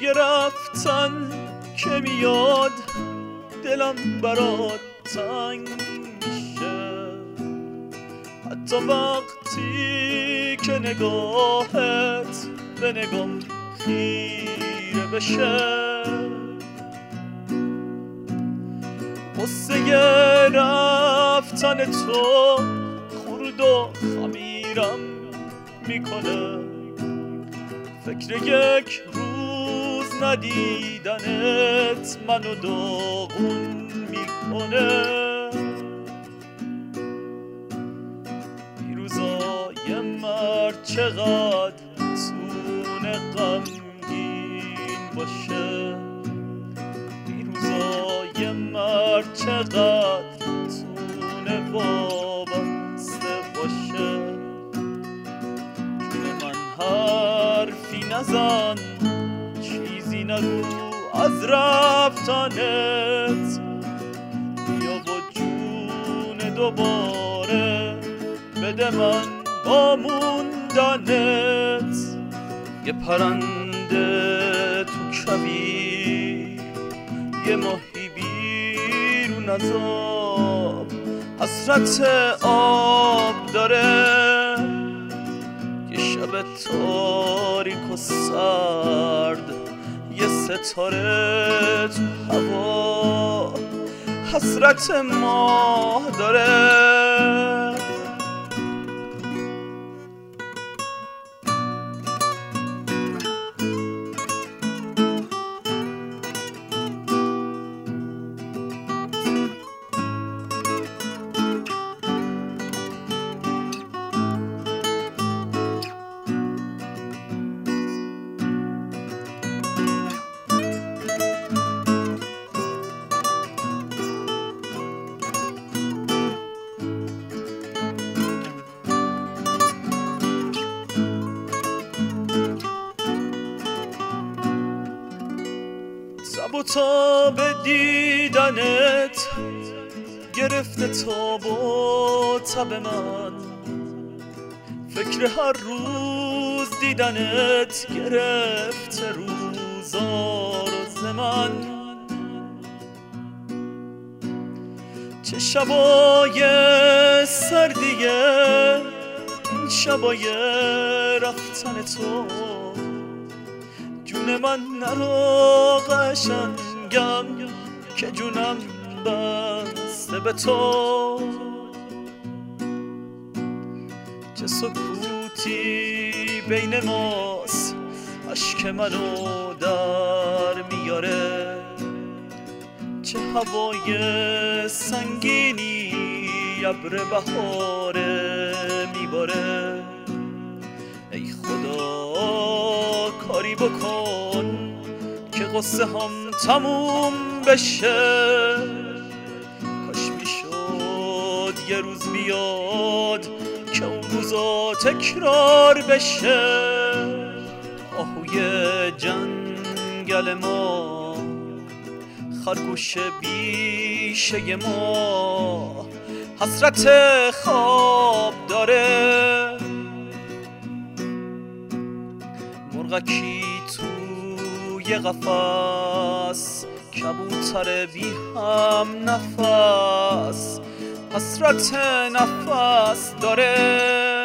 توی رفتن که میاد دلم برات تنگ میشه، حتی وقتی که نگاهت به نگام خیره بشه. قصه رفتن تو خورد و خمیرم میکنه، فکر یک روز ندیدنت منو داغون میکنه. پیروزای مرد چقدر تونه غمگین باشه، پیروزای مرد چقدر تونه وابسته باشه. جون من حرفی نزن، چیزی نگو از رفتنت، بیا با جون دوباره بده من با موندنت. یه پرنده تو کویر، یه ماهی بیرون از آب، حسرت آب داره. یه شب تاریک و سرد، یه ستاره تو هوا، حسرت ماه داره. تب و تاب دیدنت گرفته تاب و تب من، فکر هر روز دیدنت گرفته روزا روز من. چه شبای سردیه این شبای رفتن تو، جون من نرو قشنگم که جونم بسته به تو. چه سکوتی بین ماست اشک منو در میاره، چه هوای سنگینی ابر بهاره میباره. ای خدا کاری بکن که قصه هم تموم بشه، کاش میشد یه روز بیاد که اون روزا تکرار بشه. آهوی جنگل ما، خرگوش بیشه ما، حسرت خواب داره. مرغکی توی قفس، کبوتر بی هم نفس، حسرت نفس داره.